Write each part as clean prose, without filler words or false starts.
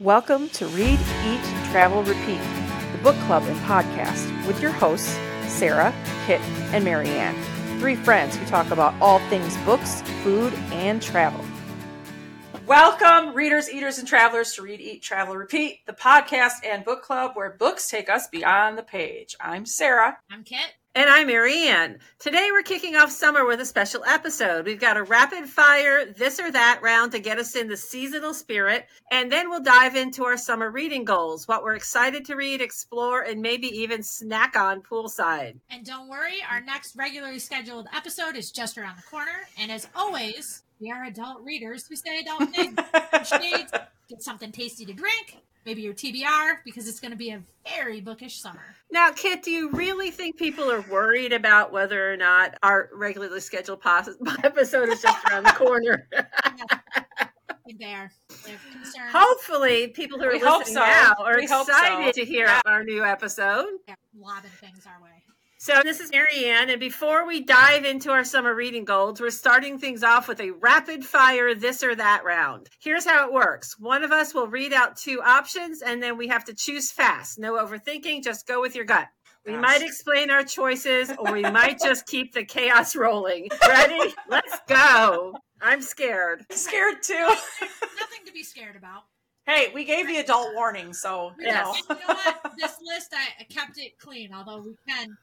Welcome to Read, Eat, Travel, Repeat, the book club and podcast with your hosts, Sarah, Kit, and Marianne. Three friends who talk about all things books, food, and travel. Welcome, readers, eaters, and travelers to Read, Eat, Travel, Repeat, the podcast and book club where books take us beyond the page. I'm Sarah. I'm Kit. And I'm Marianne. Today we're kicking off summer with a special episode. We've got a rapid fire this or that round to get us in the seasonal spirit, and then we'll dive into our summer reading goals, what we're excited to read, explore, and maybe even snack on poolside. And don't worry, our next regularly scheduled episode is just around the corner. And as always, we are adult readers who say adult things. Shades, get something tasty to drink, maybe your TBR, because it's going to be a very bookish summer. Now, Kit, do you really think people are worried about whether or not our regularly scheduled episode is just around the corner? I think they are. They have concerns. Hopefully, people who are listening now are excited to hear our new episode. They're lobbing things our way. So this is Marianne, and before we dive into our summer reading goals, we're starting things off with a rapid fire this or that round. Here's how it works. One of us will read out two options, and then we have to choose fast. No overthinking, just go with your gut. We might explain our choices, or we might just keep the chaos rolling. Ready? Let's go. I'm scared. Scared too. Nothing to be scared about. Hey, we gave the adult warning, so, you know. And you know what? This list, I kept it clean, although we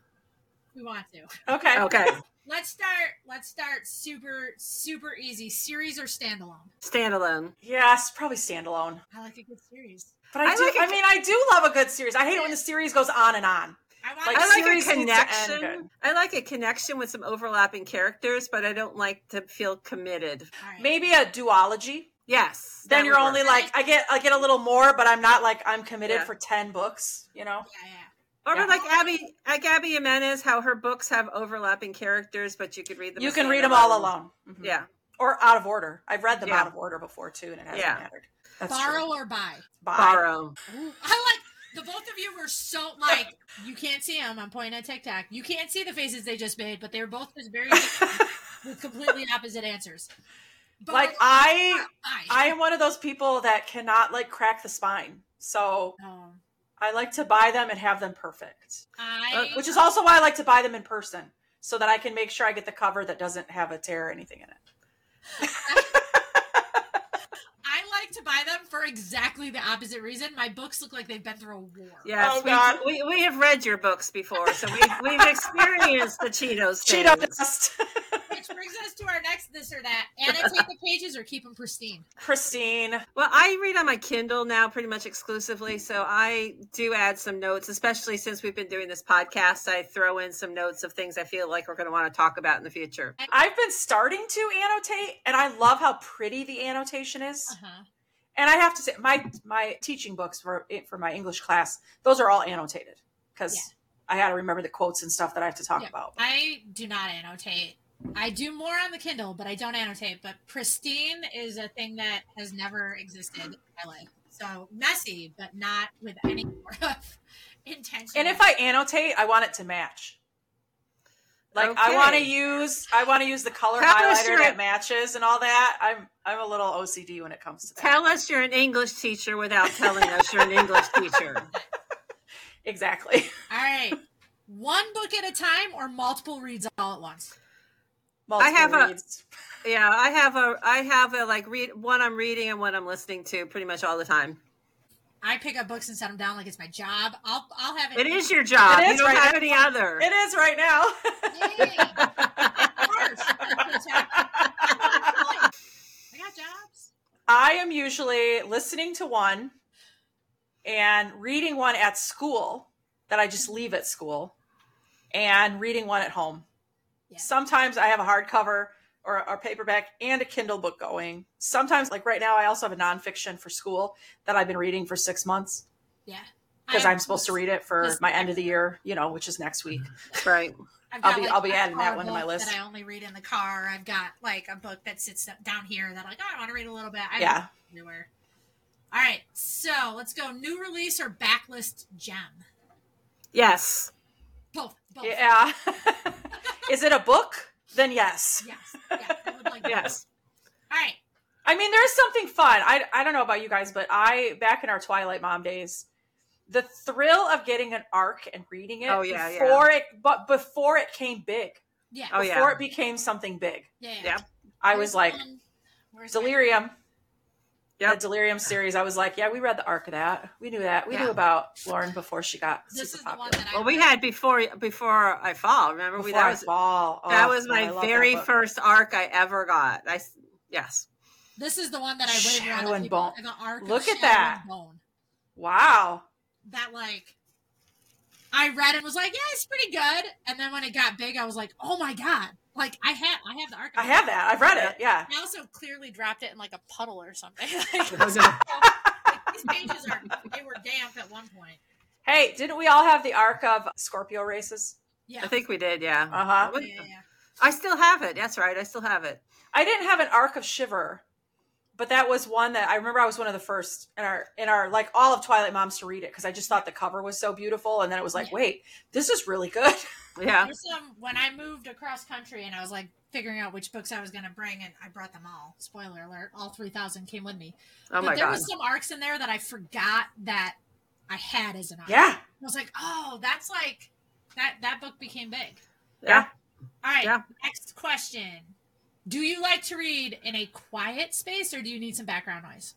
want to. Okay. Let's start super easy. Series or standalone? Standalone. Yes, probably standalone. I like a good series. But I do love a good series. I hate it when the series goes on and on. I like a connection. I like a connection with some overlapping characters, but I don't like to feel committed. Right. Maybe a duology. Yes. Then you're only like, I get a little more, but I'm not like I'm committed Yeah. for 10 books, you know? Yeah. Or like Abby Jimenez, how her books have overlapping characters, but you could read them. You can read them all alone. Mm-hmm. Yeah. Or out of order. I've read them out of order before too, and it hasn't mattered. That's Borrow true. or buy? Borrow. Ooh, I like the both of you were so like you can't see them. I'm pointing at TikTok. You can't see the faces they just made, but they were both just very with completely opposite answers. Borrow Like I am one of those people that cannot like crack the spine. So I like to buy them and have them perfect. Which is also why I like to buy them in person, so that I can make sure I get the cover that doesn't have a tear or anything in it. I like to buy them for exactly the opposite reason. My books look like they've been through a war. Yes, oh, God. We have read your books before, so we've experienced the Cheetos thing. Cheeto dust. Which brings us to our next this or that. Annotate the pages or keep them pristine? Pristine. Well, I read on my Kindle now pretty much exclusively, so I do add some notes, especially since we've been doing this podcast. I throw in some notes of things I feel like we're going to want to talk about in the future. I've been starting to annotate, and I love how pretty the annotation is. Uh-huh. And I have to say, my teaching books for my English class, those are all annotated because I got to remember the quotes and stuff that I have to talk about. I do not annotate. I do more on the Kindle, but I don't annotate. But pristine is a thing that has never existed in my life. So messy, but not with any sort of intention. And if I annotate, I want it to match. Like I want to use the color highlighter that matches and all that. I'm a little OCD when it comes to that. Tell us you're an English teacher without telling us you're an English teacher. Exactly. All right. One book at a time or multiple reads all at once? Multiple reads. I have a like read one I'm reading and one I'm listening to pretty much all the time. I pick up books and set them down like it's my job. I'll have it. It is your job. You don't have any other. It is right now. Yay. Of course. I got jobs. I am usually listening to one and reading one at school that I just leave at school and reading one at home. Yeah. Sometimes I have a hardcover or a paperback and a Kindle book going. Sometimes, like right now, I also have a nonfiction for school that I've been reading for 6 months. Yeah. Because I'm supposed to read it for my end of the year, which is next week. Right. I'll be adding that one to my list. That I only read in the car. I've got like a book that sits down here that I want to read a little bit. Everywhere. All right. So let's go. New release or backlist gem? Yes. Both. Yeah. Is it a book? Then yes. Yes. Yeah, I would like yes. All right. I mean, there's something fun. I don't know about you guys, but back in our Twilight Mom days, the thrill of getting an arc and reading it before it came big. Yeah. Before it became something big. Yeah. I was like, Where's Delirium. Yep. The Delirium series. I was like, yeah, we read the arc of that. We knew that. We knew about Lauren before she got This super is the popular. one that I Well, we had before I Fall. Remember, that was my very first arc I ever got. Yes. This is the one that I waver Shadow on and the people. Bone. The arc Look of at Shadow that. and Bone. Wow. That I read and was like, yeah, it's pretty good. And then when it got big, I was like, oh my god! Like I have the arc. I have that. I've read it. Yeah. I also clearly dropped it in like a puddle or something. These pages they were damp at one point. Hey, didn't we all have the arc of Scorpio races? Yeah, I think we did. Yeah. Yeah. I still have it. That's right. I still have it. I didn't have an arc of Shiver, but that was one that I remember. I was one of the first in our like all of Twilight Moms to read it because I just thought the cover was so beautiful, and then it was like, wait, this is really good. Yeah. When I moved across country and I was like figuring out which books I was going to bring, and I brought them all. Spoiler alert: all 3,000 came with me. Oh my god! There was some arcs in there that I forgot that I had as an arc. Yeah. I was like, oh, that's like that book became big. Yeah. All right. Yeah. Next question. Do you like to read in a quiet space or do you need some background noise?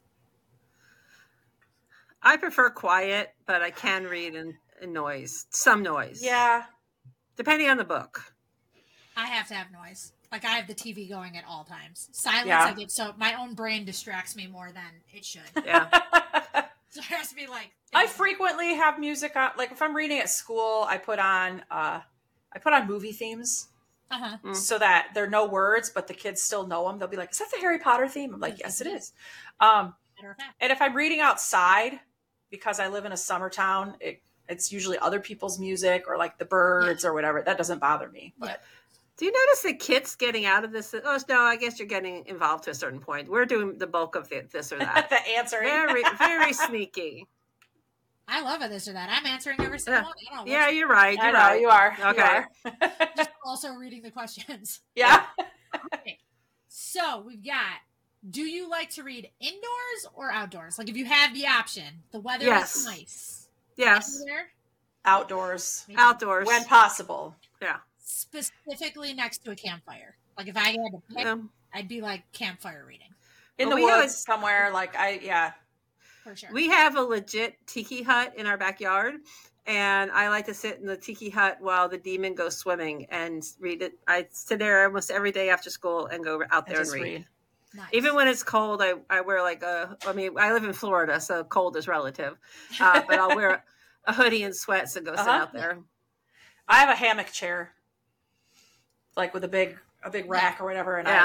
I prefer quiet, but I can read in noise. Some noise. Yeah. Depending on the book. I have to have noise. Like I have the TV going at all times. Silence, Yeah. I get so my own brain distracts me more than it should. Yeah. So it has to be like. I frequently have music on. Like if I'm reading at school, I put on movie themes. So that there are no words, but the kids still know them. They'll be like, "Is that the Harry Potter theme?" I'm like, "Yes, it is." And if I'm reading outside, because I live in a summer town, it's usually other people's music or like the birds or whatever. That doesn't bother me. But do you notice the kids getting out of this? Oh no, I guess you're getting involved to a certain point. We're doing the bulk of this or that. the answering, very sneaky. I love it, this or that. I'm answering every single one. I don't know. Yeah, you're right. I know you are. Okay. You are. Just also reading the questions. Yeah. Okay. So we've got, do you like to read indoors or outdoors? Like if you have the option, the weather is nice. Yes. Anywhere? Outdoors. Outdoors. When possible. Yeah. Specifically next to a campfire. Like if I had to pick, I'd be like campfire reading. In the woods somewhere. Like For sure. We have a legit tiki hut in our backyard, and I like to sit in the tiki hut while the demon goes swimming and read it. I sit there almost every day after school and go out there and read. Nice. Even when it's cold, I wear I live in Florida, so cold is relative, but I'll wear a hoodie and sweats and go sit out there. I have a hammock chair, like with a big rack or whatever, and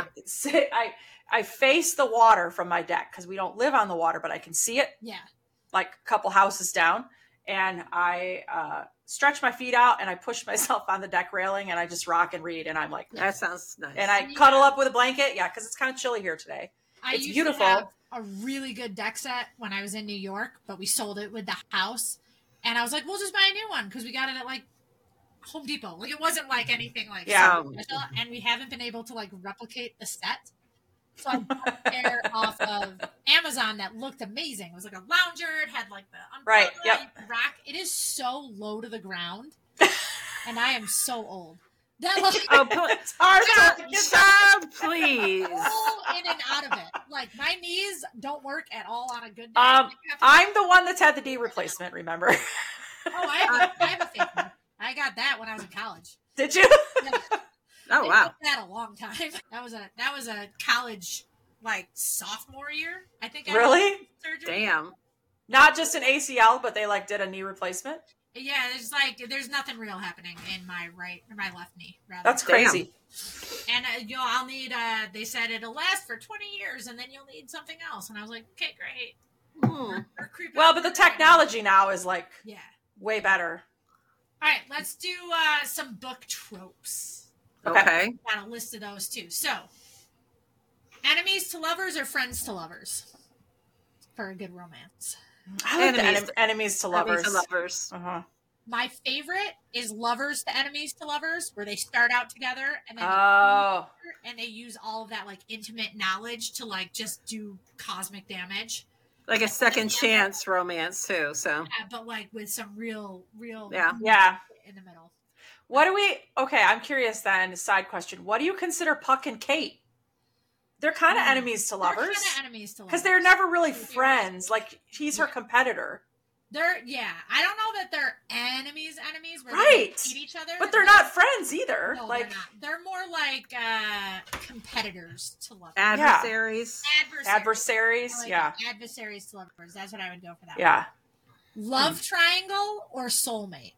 I face the water from my deck because we don't live on the water, but I can see it. Yeah. Like a couple houses down. And I stretch my feet out and I push myself on the deck railing and I just rock and read. And I'm like, that sounds nice. And I cuddle up with a blanket. Yeah, because it's kind of chilly here today. It's beautiful. I used to have a really good deck set when I was in New York, but we sold it with the house. And I was like, we'll just buy a new one because we got it at like Home Depot. Like it wasn't like anything like special, and we haven't been able to like replicate the set. So I bought a pair off of Amazon that looked amazing. It was like a lounger. It had like the umbrella rack. It is so low to the ground, and I am so old. That it's hard please. Pull in and out of it. Like my knees don't work at all on a good day. I'm the one that's had the knee replacement. Remember? I have a fake knee. I got that when I was in college. Did you? Yeah. Oh wow! That a long time. That was a college like sophomore year. I think. Really? Surgery. Damn. Not just an ACL, but they like did a knee replacement. Yeah, there's nothing real happening in my left knee. Rather. That's crazy. And I'll need. They said it'll last for 20 years, and then you'll need something else. And I was like, okay, great. Well, but the technology now is like way better. All right, let's do some book tropes. Okay. Got a list of those too. So, enemies to lovers or friends to lovers for a good romance? I like enemies to lovers. Enemies to lovers. My favorite is lovers to enemies to lovers, where they start out together and then they use all of that like intimate knowledge to like just do cosmic damage. Like a second chance romance too. So, but like with some real Yeah. in the middle. Okay, I'm curious then, side question. What do you consider Puck and Kate? They're kind of enemies to lovers. They're kind of enemies to lovers. Because they're never really friends. Like, he's her competitor. I don't know that they're enemies where right. they hate each other. But they're not friends either. No, like, they're not. They're more like competitors to lovers. Adversaries. Adversaries, like yeah. Adversaries to lovers. That's what I would go for that. Yeah. Love triangle or soulmate?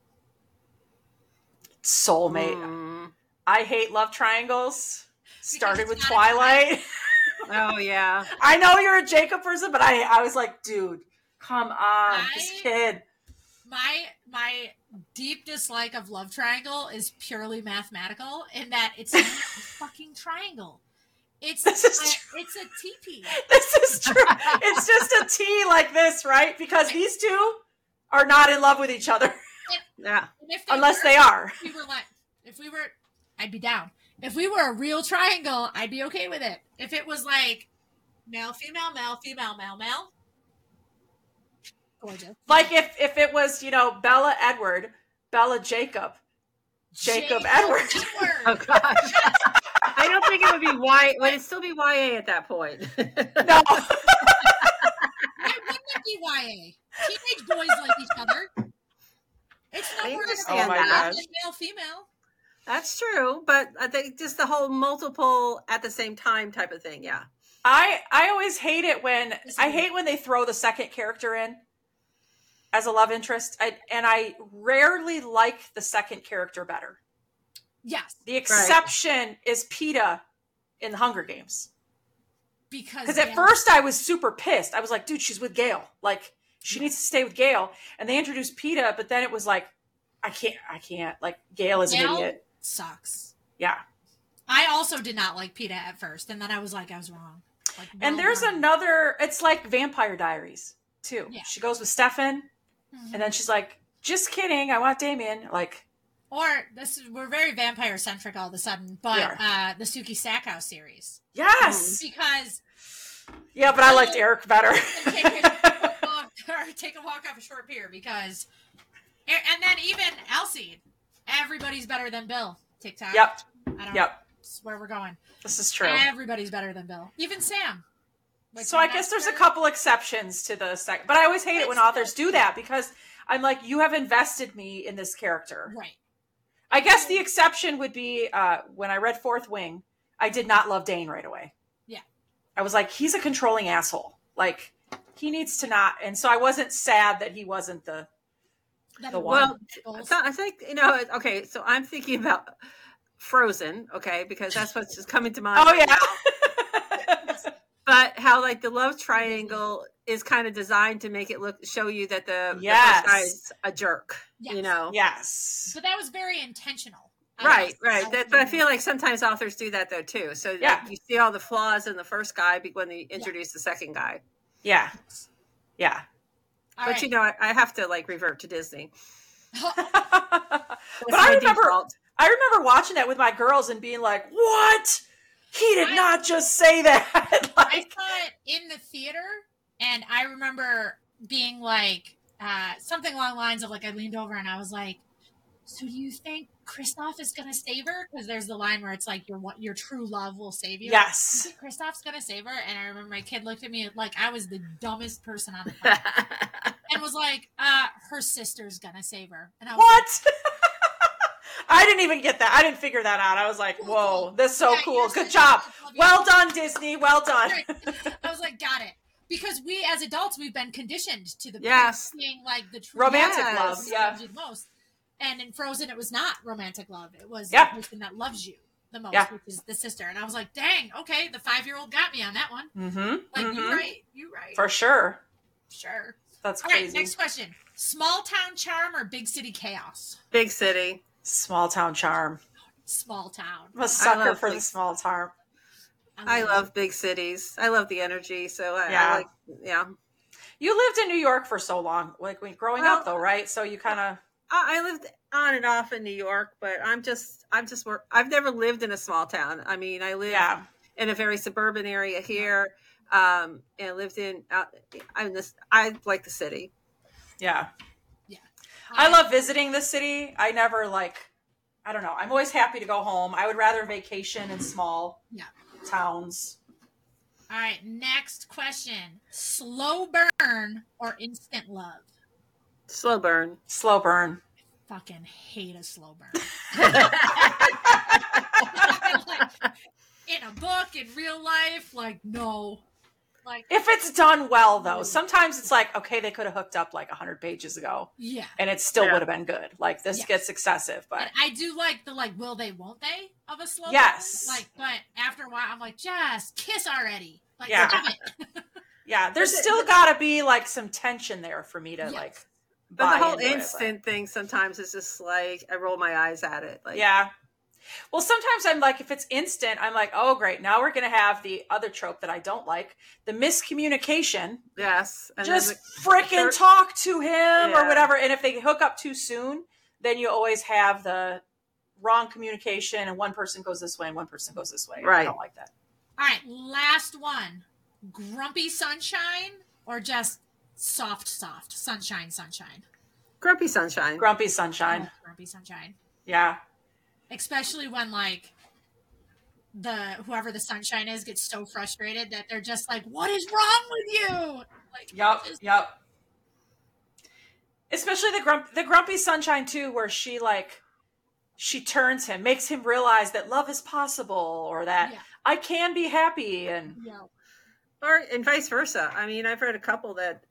Soulmate. I hate love triangles. Started with it's not Twilight. Oh, yeah. I know you're a Jacob person, but I was like, dude, come on, this kid. My deep dislike of love triangle is purely mathematical in that it's not a fucking triangle. It's a teepee. This is true. It's just a T like this, right? Because these two are not in love with each other. Yeah. Unless they are. I'd be down. If we were a real triangle, I'd be okay with it. If it was like male, female, male, female, male, male. Gorgeous. Like if it was, Bella Edward, Bella Jacob, Jacob Edward. Oh gosh. I don't think it would be YA. Would it still be YA at that point? No. Why wouldn't it be YA? Teenage boys like each other. It's not male, female. That's true, but I think just the whole multiple at the same time type of thing. Yeah. I always hate it when they throw the second character in as a love interest. I rarely like the second character better. Yes. The exception is PETA in the Hunger Games. Because at first I was super pissed. I was like, dude, she's with Gale. Like, she needs to stay with Gale. And they introduced PETA, but then it was like, I can't. Like, Gale is an idiot. Sucks. Yeah. I also did not like PETA at first, and then I was like, I was wrong. Like, and there's another, it's like Vampire Diaries, too. Yeah. She goes with Stefan, and then she's like, just kidding, I want Damien. Like, we're very vampire centric all of a sudden, but the Suki Stackhouse series. Yes! Because. Yeah, but I liked Eric better. Take a walk off a short pier because. And then even Alcide. Everybody's better than Bill. TikTok. Yep. That's where we're going. This is true. Everybody's better than Bill. Even Sam. So I guess there's a couple exceptions to the second. But I always hate it when authors do that because I'm like, you have invested me in this character. Right. I guess the exception would be when I read Fourth Wing, I did not love Dane right away. Yeah. I was like, he's a controlling asshole. Like, he needs to not. And so I wasn't sad that he wasn't the one. Well, I think, okay, so I'm thinking about Frozen, okay, because that's what's just coming to mind. Oh, yeah. But how, like, the love triangle is kind of designed to make it show you that the first guy's a jerk, Yes. But that was very intentional. Right. But I feel like sometimes authors do that, though, too. So you see all the flaws in the first guy when they introduce the second guy. Yeah. All but right. I have to like revert to Disney. But I remember watching that with my girls and being like, "What? He did not just say that." I saw it in the theater, and I remember being like something along the lines of like I leaned over and I was like, "So do you think Kristoff is going to save her?" Because there's the line where it's like your true love will save you. Yes. Do you think Kristoff's going to save her? And I remember my kid looked at me like I was the dumbest person on the planet. And was like, her sister's going to save her. And I was what? Like, I didn't even get that. I didn't figure that out. I was like, whoa, that's so cool. Good job. Well done, Disney. Well done. I was like, got it. Because we, as adults, we've been conditioned to the being like the true romantic love. Yeah. The most. And in Frozen, it was not romantic love. It was the person that loves you the most, which is the sister. And I was like, dang, okay, the 5-year-old got me on that one. Mm-hmm. Like, you right. For sure. Sure. That's all crazy. Right, next question. Small town charm or big city chaos? Big city. Small town charm. Small town. I'm a sucker for the small town. I love big cities. I love the energy. So I like, You lived in New York for so long, like growing up though, right? So you kind of... I lived on and off in New York, but I've never lived in a small town. I mean, I live in a very suburban area here, and lived I like the city. Yeah. Yeah. I love visiting the city. I never I don't know. I'm always happy to go home. I would rather vacation in small towns. All right, next question. Slow burn or instant love? Slow burn. Slow burn. I fucking hate a slow burn. In a book, in real life, no. If it's done well, though, sometimes it's okay, they could have hooked up 100 pages ago. Yeah. And it still would have been good. This gets excessive, but. And I do like the will they, won't they of a slow yes. burn. But after a while, I'm just kiss already. Stop it. Yeah, there's still got to be some tension there for me to But the whole instant thing sometimes is just I roll my eyes at it. Yeah. Well, sometimes I'm if it's instant, I'm oh, great. Now we're going to have the other trope that I don't like, the miscommunication. Yes. And just freaking talk to him or whatever. And if they hook up too soon, then you always have the wrong communication and one person goes this way and one person goes this way. Right. I don't like that. All right. Last one. Grumpy sunshine or just soft sunshine? Grumpy sunshine. Grumpy sunshine. Oh, grumpy sunshine. Yeah. Especially when whoever the sunshine is gets so frustrated that they're just what is wrong with you? Yep. Especially the grumpy sunshine too, where she she turns him, makes him realize that love is possible or that I can be happy and and vice versa. I mean, I've read a couple that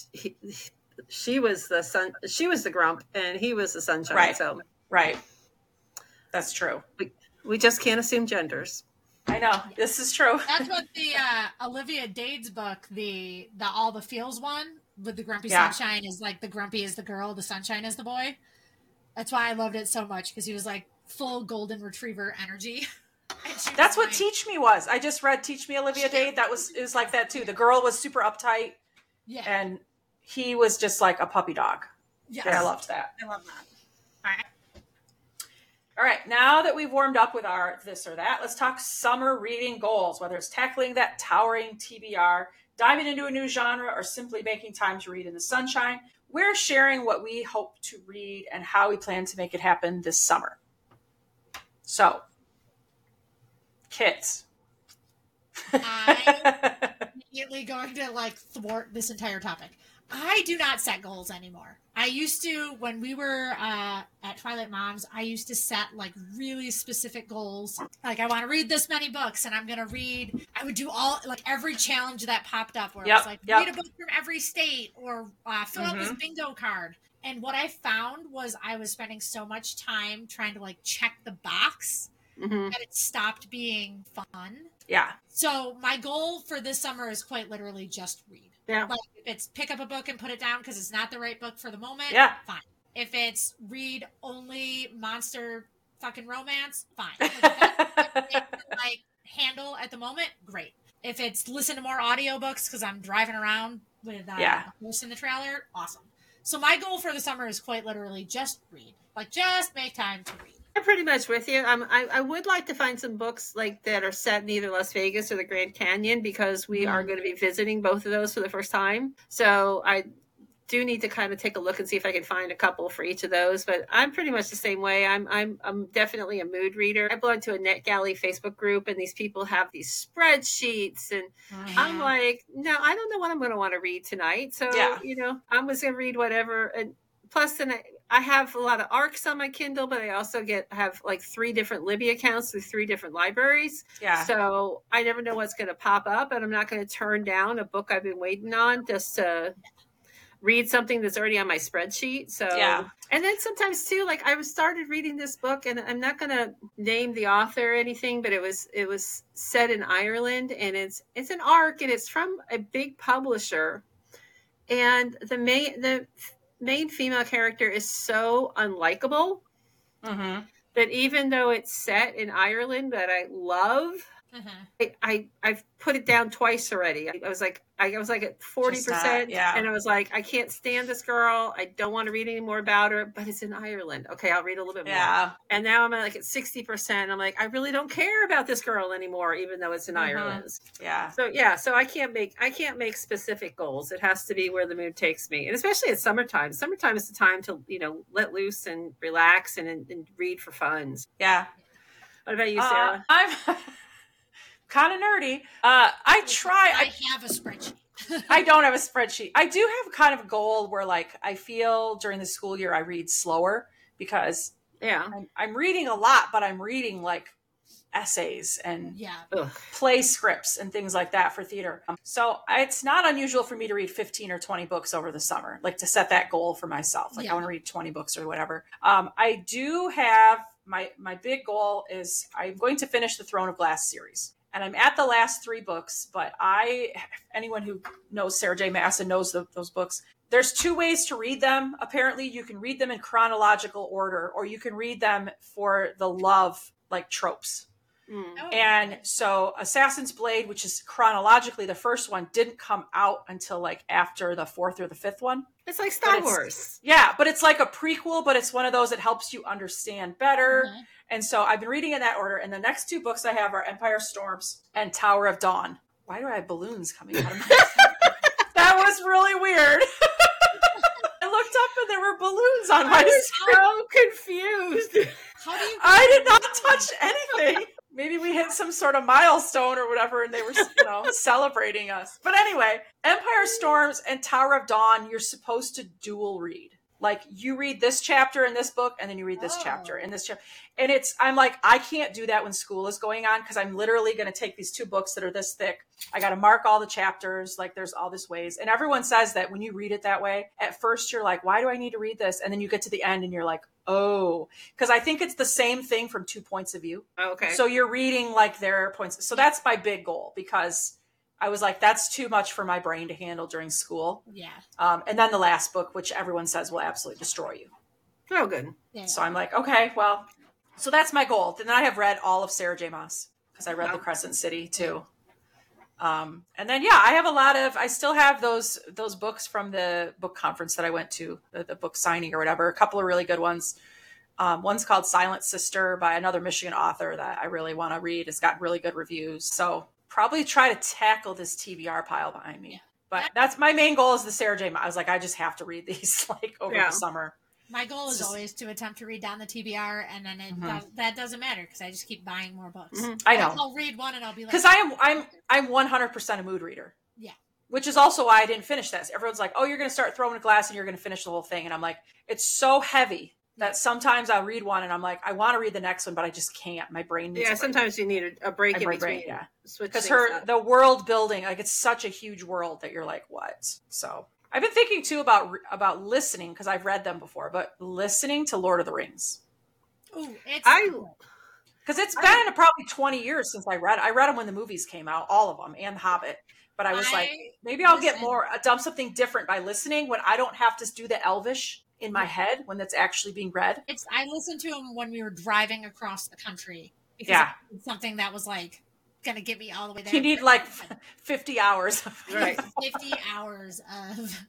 she was the grump and he was the sunshine. Right. So right. That's true. We just can't assume genders. I know. This is true. That's what the Olivia Dade's book, the All the Feels one with the grumpy sunshine is the grumpy is the girl, the sunshine is the boy. That's why I loved it so much because he was full golden retriever energy. That's what Teach Me was. I just read Teach Me Olivia Dade. It was like that too. The girl was super uptight. Yeah. And he was just like a puppy dog. Yes. And I loved that. I love that. All right. All right, now that we've warmed up with our this or that, let's talk summer reading goals, whether it's tackling that towering TBR, diving into a new genre, or simply making time to read in the sunshine. We're sharing what we hope to read and how we plan to make it happen this summer. So, kids. I'm immediately going to thwart this entire topic. I do not set goals anymore. I used to, when we were at Twilight Moms, I used to set really specific goals. I want to read this many books and I'm going to read, I would do every challenge that popped up where it was read a book from every state or fill out this bingo card. And what I found was I was spending so much time trying to check the box that it stopped being fun. Yeah. So my goal for this summer is quite literally just read. Yeah. If it's pick up a book and put it down because it's not the right book for the moment, fine. If it's read only monster fucking romance, fine. If that's handle at the moment, great. If it's listen to more audiobooks because I'm driving around with a horse in the trailer, awesome. So my goal for the summer is quite literally just read. Just make time to read. I'm pretty much with you. I would like to find some books that are set in either Las Vegas or the Grand Canyon because we are going to be visiting both of those for the first time. So I do need to kind of take a look and see if I can find a couple for each of those. But I'm pretty much the same way. I'm definitely a mood reader. I belong to a NetGalley Facebook group, and these people have these spreadsheets, and I'm no, I don't know what I'm going to want to read tonight. So I'm just going to read whatever. And plus, then I have a lot of ARCs on my Kindle, but I also have 3 different Libby accounts through 3 different libraries. Yeah. So I never know what's going to pop up, and I'm not going to turn down a book I've been waiting on just to read something that's already on my spreadsheet. So, and then sometimes too, I started reading this book, and I'm not going to name the author or anything, but it was set in Ireland, and it's an ARC, and it's from a big publisher, and the main female character is so unlikable that even though it's set in Ireland that I love, I've put it down twice already. I was like at 40%, and I was like, I can't stand this girl. I don't want to read any more about her. But it's in Ireland. Okay, I'll read a little bit more. Yeah. And now I'm like at 60%. I'm like, I really don't care about this girl anymore, even though it's in Ireland. Yeah. So I can't make specific goals. It has to be where the mood takes me, and especially at summertime. Summertime is the time to let loose and relax and read for fun. Yeah. What about you, Sarah? I'm kind of nerdy. I have a spreadsheet. I don't have a spreadsheet. I do have kind of a goal where like I feel during the school year I read slower because I'm reading a lot, but I'm reading like essays and play scripts and things like that for theater. So it's not unusual for me to read 15 or 20 books over the summer, like to set that goal for myself. Like I want to read 20 books or whatever. I do have my big goal is I'm going to finish the Throne of Glass series. And I'm at the last 3 books, but anyone who knows Sarah J. Maas and knows those books, there's 2 ways to read them. Apparently you can read them in chronological order, or you can read them for the love, like tropes. And so Assassin's Blade, which is chronologically the first one, didn't come out until like after the 4th or the 5th one. It's like Star Wars. Yeah, but it's like a prequel, but it's one of those that helps you understand better. And so I've been reading in that order. And the next 2 books I have are Empire Storms and Tower of Dawn. Why do I have balloons coming out of my head? That was really weird. I looked up and there were balloons on my screen. So confused. I did not touch anything. Maybe we hit some sort of milestone or whatever, and they were, celebrating us. But anyway, Empire Storms and Tower of Dawn, you're supposed to dual read. Like you read this chapter in this book, and then you read this chapter in this chapter. And I'm like, I can't do that when school is going on because I'm literally going to take these 2 books that are this thick. I got to mark all the chapters. Like there's all this ways. And everyone says that when you read it that way, at first you're like, why do I need to read this? And then you get to the end and you're like, oh, because I think it's the same thing from 2 points of view. Okay. So you're reading like their points. So that's my big goal because I was like, that's too much for my brain to handle during school. Yeah. And then the last book, which everyone says will absolutely destroy you. Oh, good. Yeah. So I'm like, okay, well, so that's my goal. Then I have read all of Sarah J. Maas because I read The Crescent City too. And then, I still have those books from the book conference that I went to, the book signing or whatever, a couple of really good ones. One's called Silent Sister by another Michigan author that I really want to read. It's got really good reviews. So probably try to tackle this TBR pile behind me. Yeah. But that's my main goal is the Sarah J. Maas. I was like, I just have to read these like over the summer. My goal is always to attempt to read down the TBR, and then that doesn't matter because I just keep buying more books. I know. I'll read one and I'll be like, because I'm 100% a mood reader. Yeah. Which is also why I didn't finish this. Everyone's like, oh, you're going to start Throne of Glass and you're going to finish the whole thing. And I'm like, it's so heavy that sometimes I'll read one and I'm like, I want to read the next one, but I just can't. My brain needs a break. Sometimes you need a break in between. Yeah. Because the world building, like it's such a huge world that you're like, what? So I've been thinking too about listening because I've read them before, but listening to Lord of the Rings. Oh, because it's been probably 20 years since I read. I read them when the movies came out, all of them, and The Hobbit. But I was like, maybe I'll get dump something different by listening when I don't have to do the Elvish in my head when that's actually being read. I listened to them when we were driving across the country because it's something that was like going to get me all the way there. You need like 50 hours. Right. 50 hours of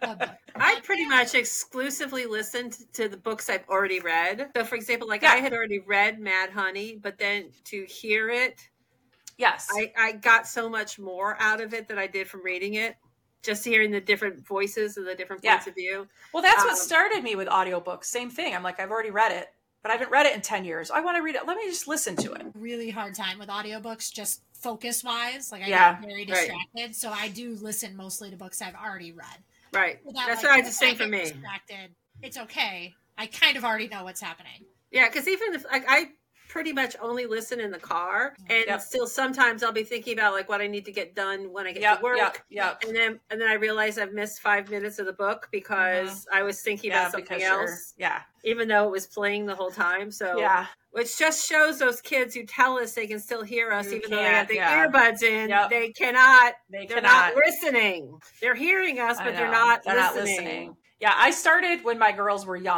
I pretty much exclusively listened to the books I've already read. So for example, I had already read Mad Honey, but then to hear it, yes, I got so much more out of it than I did from reading it. Just hearing the different voices and the different points of view. Well, that's what started me with audiobooks. Same thing. I'm like, I've already read it, but I haven't read it in 10 years. I want to read it. Let me just listen to it. Really hard time with audiobooks, just focus wise. Like I get very distracted. Right. So I do listen mostly to books I've already read. Right. That's what I just say for me. Distracted, it's okay. I kind of already know what's happening. Yeah. Cause even if I pretty much only listen in the car, and still sometimes I'll be thinking about like what I need to get done when I get to work. And then I realize I've missed 5 minutes of the book because I was thinking about something else. Even though it was playing the whole time. So which just shows those kids who tell us they can still hear us even though they have the earbuds in. They cannot. They're not listening. They're hearing us, but they're not listening. Yeah, I started when my girls were young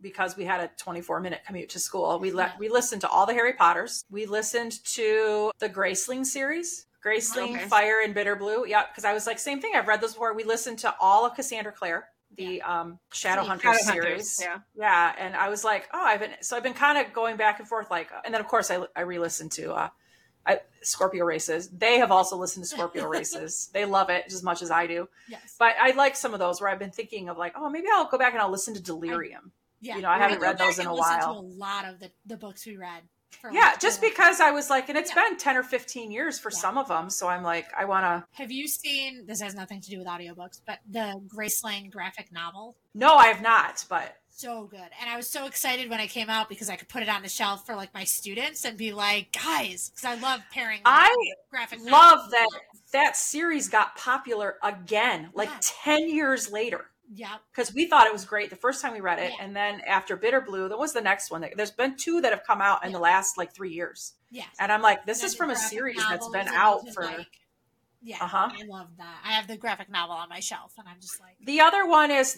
because we had a 24-minute commute to school. We listened to all the Harry Potters. We listened to the Graceling series, Graceling, Fire, and Bitter Blue. Yeah, because I was like, same thing. I've read those before. We listened to all of Cassandra Clare, the Shadowhunters series. Yeah, and I was like, I've been kind of going back and forth, like, and then of course I re-listened to Scorpio Races. They have also listened to Scorpio Races. They love it just as much as I do. Yes. But I like some of those where I've been thinking of like, maybe I'll go back and I'll listen to Delirium. I haven't read those in a while. To a lot of the books we read. Just because I was like, and it's been 10 or 15 years for some of them. So I'm like, I want to. Have you seen, this has nothing to do with audiobooks, but the Graceling graphic novel? No, I have not, but. So good. And I was so excited when it came out because I could put it on the shelf for like my students and be like, guys, because I love pairing graphic novels. I love that series got popular again, like 10 years later. Yeah. Because we thought it was great the first time we read it. Yeah. And then after Bitter Blue, that was the next one. There's been 2 that have come out in the last like 3 years. Yes. And I'm like, this is from a series that's been out for. I love that. I have the graphic novel on my shelf and I'm just like. The other one is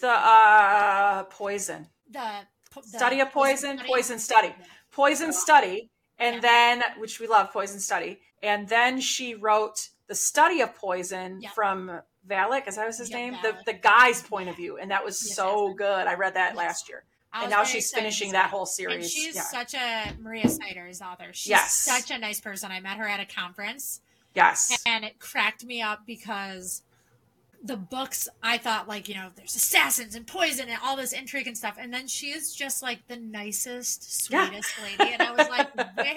the Poison. The Study of Poison, Poison Study. Poison Study. And then, which we love, Poison Study. And then she wrote The Study of Poison from Valak, is that was his name? The guy's point of view. And that was so good. I read that last year. And now she's finishing that whole series. And she's such a, Maria Snyder's author. She's such a nice person. I met her at a conference. Yes. And it cracked me up because the books, I thought like, there's assassins and poison and all this intrigue and stuff. And then she is just like the nicest, sweetest lady. And I was like,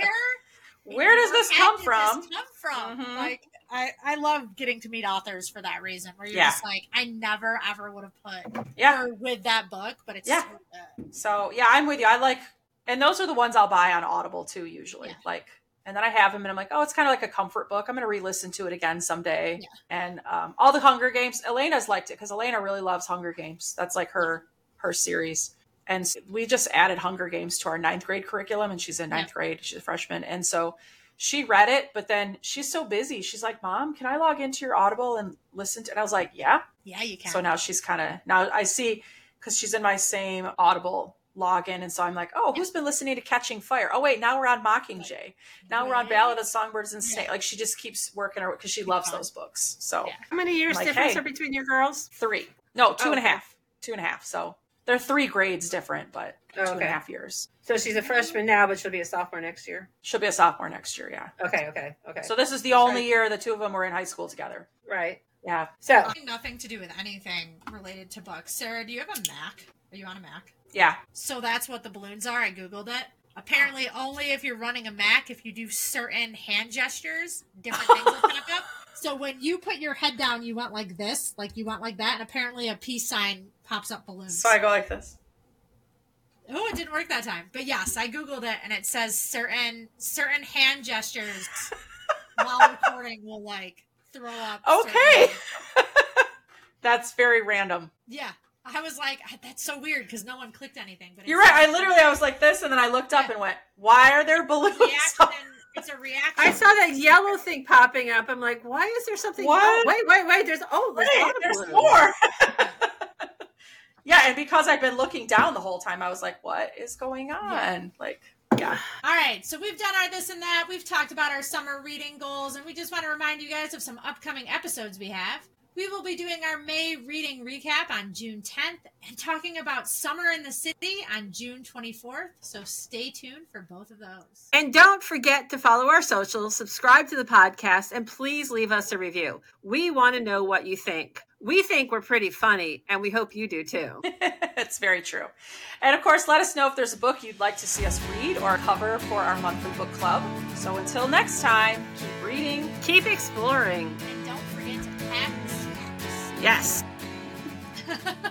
where does this come from? Mm-hmm. Like, I love getting to meet authors for that reason, where you're just like, I never, ever would have put her with that book, but it's so good. So, I'm with you. I like, and those are the ones I'll buy on Audible too, usually. Like, and then I have them and I'm like, it's kind of like a comfort book. I'm going to re-listen to it again someday. Yeah. And all the Hunger Games, Elena's liked it because Elena really loves Hunger Games. That's like her series. And we just added Hunger Games to our 9th grade curriculum, and she's in 9th grade. She's a freshman. And so she read it, but then she's so busy. She's like, Mom, can I log into your Audible and listen to it? And I was like, yeah, you can. So now she's now I see, because she's in my same Audible login. And so I'm like, who's been listening to Catching Fire? Oh, wait, now we're on Mockingjay. Now we're on Ballad of Songbirds and Snakes. Like, she just keeps working her because she loves those books. So how many years difference are between your girls? 3. No, 2.5. 2.5. So they're 3 grades different, but 2.5 years. So she's a freshman now, but she'll be a sophomore next year. She'll be a sophomore next year. Yeah. Okay. So this is the only year the 2 of them were in high school together. Right. Yeah. So nothing to do with anything related to books. Sarah, do you have a Mac? Are you on a Mac? Yeah. So that's what the balloons are. I Googled it. Apparently only if you're running a Mac, if you do certain hand gestures, different things will pop up. So when you put your head down, you want like this, like you want like that. And apparently a peace sign pops up balloons. So I go like this. Oh, it didn't work that time. But yes, I Googled it and it says certain hand gestures while recording will like throw up. Okay. That's very random. Yeah. I was like, that's so weird because no one clicked anything. But you're right. I was like this and then I looked up and went, why are there balloons? It's a reaction. I saw that yellow thing popping up. I'm like, why is there something? What? Oh, wait. There's more. Yeah, and because I've been looking down the whole time, I was like, what is going on? Yeah. Like, yeah. All right, so we've done our this and that. We've talked about our summer reading goals, and we just want to remind you guys of some upcoming episodes we have. We will be doing our May reading recap on June 10th and talking about Summer in the City on June 24th. So stay tuned for both of those. And don't forget to follow our socials, subscribe to the podcast, and please leave us a review. We want to know what you think. We think we're pretty funny, and we hope you do too. It's very true. And of course, let us know if there's a book you'd like to see us read or cover for our monthly book club. So until next time, keep reading, keep exploring, and don't forget to pack snacks. Yes.